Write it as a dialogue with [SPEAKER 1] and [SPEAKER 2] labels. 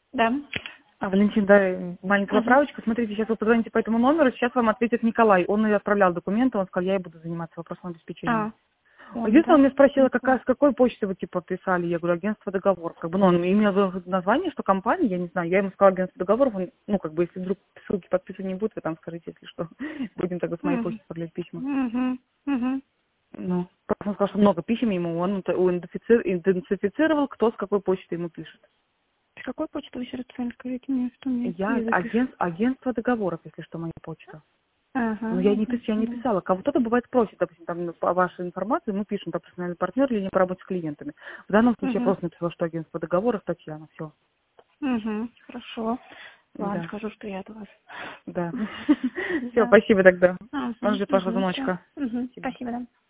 [SPEAKER 1] Да.
[SPEAKER 2] Валентин, да, маленькая
[SPEAKER 1] Мгм.
[SPEAKER 2] поправочка. Смотрите, сейчас вы позвоните по этому номеру, сейчас вам ответит Николай. Он и отправлял документы, он сказал, я и буду заниматься вопросом обеспечения.
[SPEAKER 1] Он,
[SPEAKER 2] Единственное,
[SPEAKER 1] да?
[SPEAKER 2] он меня спросила,
[SPEAKER 1] Николай.
[SPEAKER 2] с какой почты вы типа писали. Я говорю, агентство договоров. Как бы, ну, он имел название, что компания, я не знаю. Я ему сказала агентство договоров. Он, ну, как бы, если вдруг ссылки подписывать не будет, вы там скажите, если что. Будем тогда с моей
[SPEAKER 1] Мгм.
[SPEAKER 2] почты отправлять письма.
[SPEAKER 1] Мгм. Мгм.
[SPEAKER 2] Ну, просто он сказал, что много писем ему, он идентифицировал, кто с какой почты ему пишет.
[SPEAKER 1] С какой почты вы еще раз правильно скажите мне, что мне
[SPEAKER 2] Я
[SPEAKER 1] я запишу?
[SPEAKER 2] агентство договоров, если что, моя почта.
[SPEAKER 1] Ага,
[SPEAKER 2] Но я не
[SPEAKER 1] агентство.
[SPEAKER 2] писала. Кого-то бывает просит, допустим, там ну, по вашей информации мы пишем, там профессиональный партнер или не по работе с клиентами. В данном случае я
[SPEAKER 1] Угу.
[SPEAKER 2] просто написала, что агентство договоров Татьяна, все.
[SPEAKER 1] Угу. Хорошо. Ладно,
[SPEAKER 2] Да,
[SPEAKER 1] скажу, что я от вас.
[SPEAKER 2] да. Все,
[SPEAKER 1] Да.
[SPEAKER 2] спасибо тогда. Он
[SPEAKER 1] Угу.
[SPEAKER 2] ждет вашего
[SPEAKER 1] Угу. Все.
[SPEAKER 2] звоночка.
[SPEAKER 1] Угу.
[SPEAKER 2] Спасибо.
[SPEAKER 1] Спасибо, да.